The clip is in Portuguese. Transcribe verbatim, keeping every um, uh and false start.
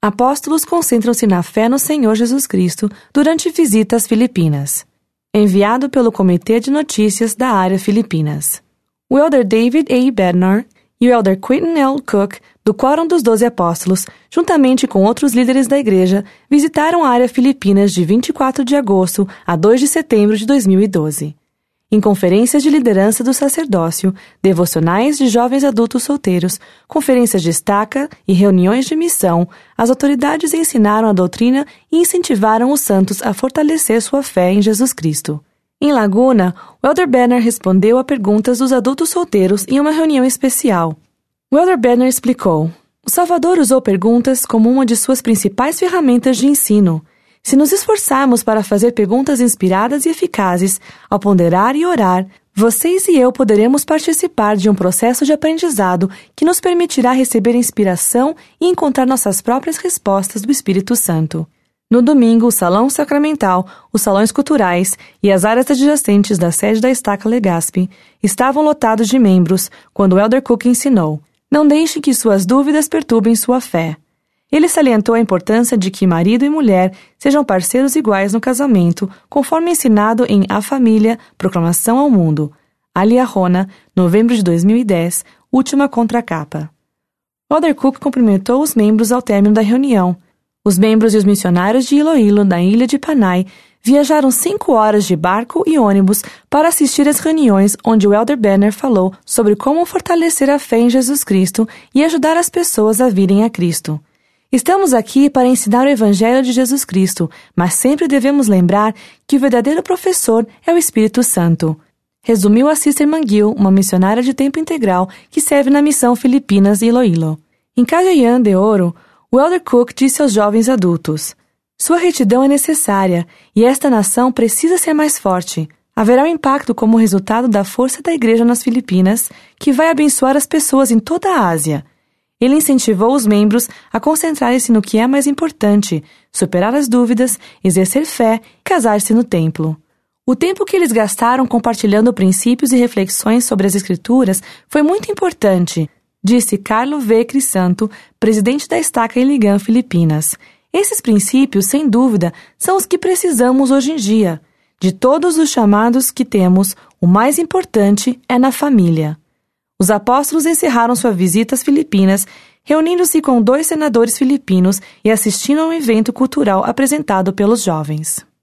Apóstolos concentram-se na fé no Senhor Jesus Cristo durante visita às Filipinas. Enviado pelo Comitê de Notícias da Área Filipinas. O Elder David A. Bednar e o Elder Quentin L. Cook, do Quórum dos Doze Apóstolos, juntamente com outros líderes da igreja, visitaram a área Filipinas de vinte e quatro de agosto a dois de setembro de dois mil e doze. Em conferências de liderança do sacerdócio, devocionais de jovens adultos solteiros, conferências de estaca e reuniões de missão, as autoridades ensinaram a doutrina e incentivaram os santos a fortalecer sua fé em Jesus Cristo. Em Laguna, o Elder Bednar respondeu a perguntas dos adultos solteiros em uma reunião especial. O Elder Bednar explicou: o Salvador usou perguntas como uma de suas principais ferramentas de ensino. Se nos esforçarmos para fazer perguntas inspiradas e eficazes, ao ponderar e orar, vocês e eu poderemos participar de um processo de aprendizado que nos permitirá receber inspiração e encontrar nossas próprias respostas do Espírito Santo. No domingo, o Salão Sacramental, os salões culturais e as áreas adjacentes da sede da Estaca Legazpi estavam lotados de membros quando o Elder Cook ensinou: não deixe que suas dúvidas perturbem sua fé. Ele salientou a importância de que marido e mulher sejam parceiros iguais no casamento, conforme ensinado em A Família, Proclamação ao Mundo, Ali Arrona, novembro de dois mil e dez, última contracapa. Elder Cook cumprimentou os membros ao término da reunião. Os membros e os missionários de Iloilo, na ilha de Panay, viajaram cinco horas de barco e ônibus para assistir às reuniões onde o Elder Bednar falou sobre como fortalecer a fé em Jesus Cristo e ajudar as pessoas a virem a Cristo. Estamos aqui para ensinar o Evangelho de Jesus Cristo, mas sempre devemos lembrar que o verdadeiro professor é o Espírito Santo. Resumiu a Sister Manguil, uma missionária de tempo integral que serve na missão Filipinas e Iloilo. Em Cagayan de Oro, o Elder Cook disse aos jovens adultos: sua retidão é necessária e esta nação precisa ser mais forte. Haverá um impacto como resultado da força da igreja nas Filipinas, que vai abençoar as pessoas em toda a Ásia. Ele incentivou os membros a concentrarem-se no que é mais importante, superar as dúvidas, exercer fé e casar-se no templo. O tempo que eles gastaram compartilhando princípios e reflexões sobre as Escrituras foi muito importante, disse Carlo V. Crisanto, presidente da Estaca Iligan, Filipinas. Esses princípios, sem dúvida, são os que precisamos hoje em dia. De todos os chamados que temos, o mais importante é na família. Os apóstolos encerraram sua visita às Filipinas, reunindo-se com dois senadores filipinos e assistindo a um evento cultural apresentado pelos jovens.